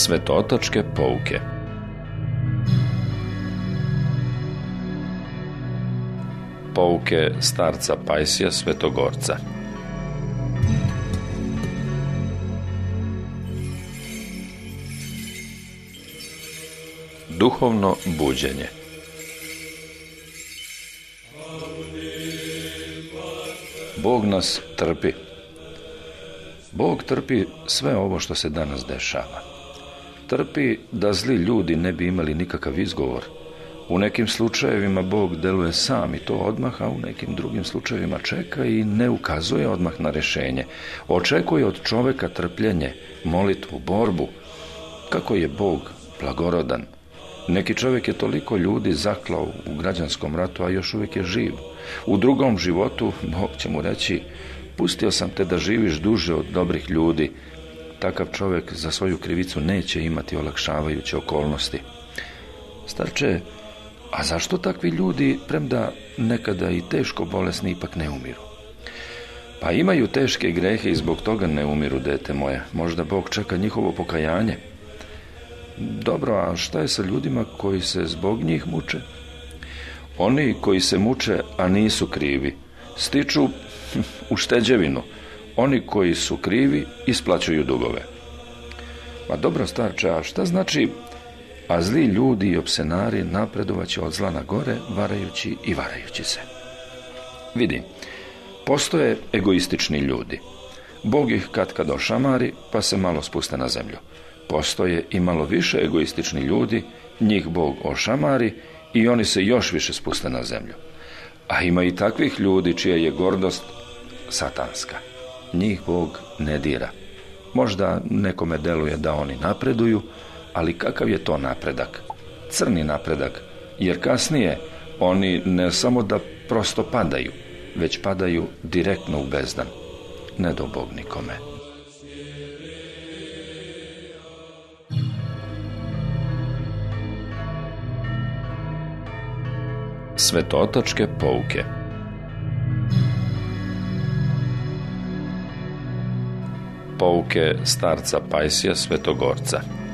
Svetootačke pouke. Pouke starca Pajsija Svetogorca. Duhovno buđenje. Bog nas trpi. Bog trpi sve ovo što se danas dešava. Trpi da zli ljudi ne bi imali nikakav izgovor. U nekim slučajevima Bog deluje sam i to odmah, a u nekim drugim slučajevima čeka i ne ukazuje odmah na rješenje. Očekuje od čoveka trpljenje, molitvu, borbu. Kako je Bog blagorodan. Neki čovjek je toliko ljudi zaklao u građanskom ratu, a još uvijek je živ. U drugom životu Bog će mu reći: pustio sam te da živiš duže od dobrih ljudi. Takav čovjek za svoju krivicu neće imati olakšavajuće okolnosti. Starče, a zašto takvi ljudi, premda nekada i teško bolesni, ipak ne umiru? Pa imaju teške grehe i zbog toga ne umiru, dete moje. Možda Bog čeka njihovo pokajanje. Dobro, a šta je sa ljudima koji se zbog njih muče? Oni koji se muče, a nisu krivi, stiču ušteđevinu. Oni koji su krivi isplaćuju dugove. Ma dobro, starče, a šta znači: a zli ljudi i opsenari napredovaće od zla na gore, varajući i varajući se? Vidi, postoje egoistični ljudi. Bog ih katkad ošamari, pa se malo spuste na zemlju. Postoje i malo više egoistični ljudi, njih Bog ošamari i oni se još više spuste na zemlju. A ima i takvih ljudi čija je gordost satanska. Njih Bog ne dira. Možda nekome deluje da oni napreduju, ali kakav je to napredak? Crni napredak, jer kasnije oni ne samo da prosto padaju, već padaju direktno u bezdan. Ne do Bog nikome. Svetootačke pouke. Pouke starca Pajsija Svetogorca.